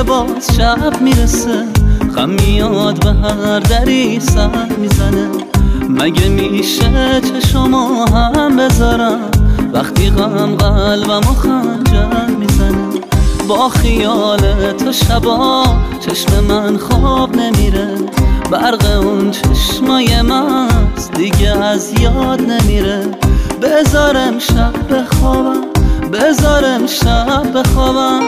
باز شب میرسه، غم میاد به هر دری سر میزنه. مگه میشه چشمو هم بذارم وقتی غم قلبمو خنجر میزنه؟ با خیال تو شبا چشم من خواب نمیره، برق اون چشمای مست دیگه از یاد نمیره. بذارم شب بخوابم، بذارم شب بخوابم.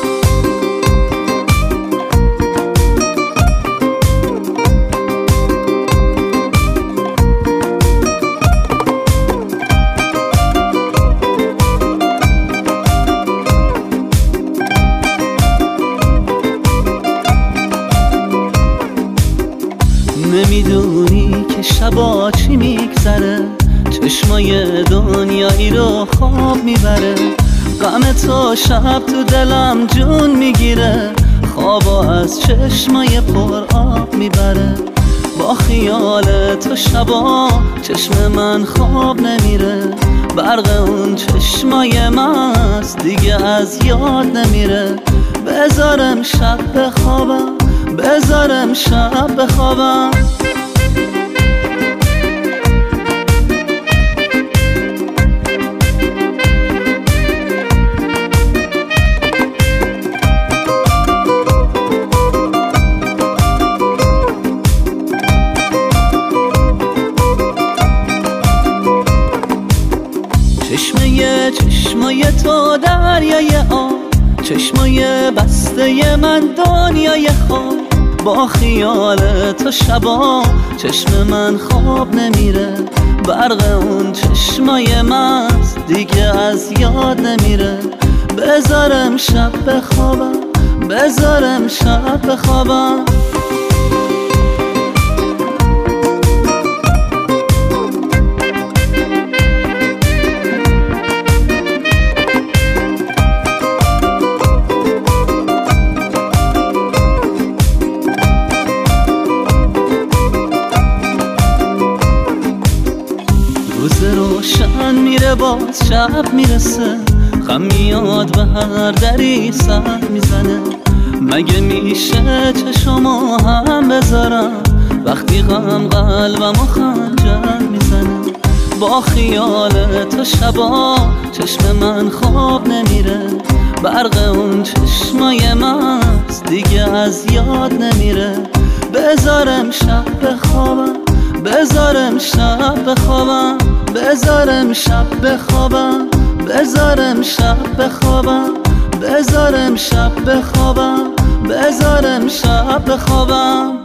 نمیدونی که شبا چی میگذره، چشمای دنیایی رو خواب میبره. غم تو شب تو دلم جون میگیره، خوابا از چشمای پر آب میبره. با خیال تو شبا چشم من خواب نمیره، برق اون چشمای مست دیگه از یاد نمیره. بذارم شب بخوابم، بذارم شب بخوابم. چشمای تو دریای آب، چشمای بسته من دنیای خواب. با خیال تو شبا چشم من خواب نمیره، برق اون چشمای مست دیگه از یاد نمیره. بذارم شب بخوابم، بذارم شب بخوابم. روز روشن میره باز شب میرسه، غم میاد به هر دری سر میزنه. مگه میشه چشمو هم بذارم وقتی غم قلبمو خنجر میزنه؟ با خیال تو شبا چشم من خواب نمیره، برق اون چشمای مست دیگه از یاد نمیره. بذارم شب بخوابم، بذارم شب بخوابم، بذارم شب بخوابم، بذارم شب بخوابم، بذارم شب بخوابم، بذارم شب بخوابم.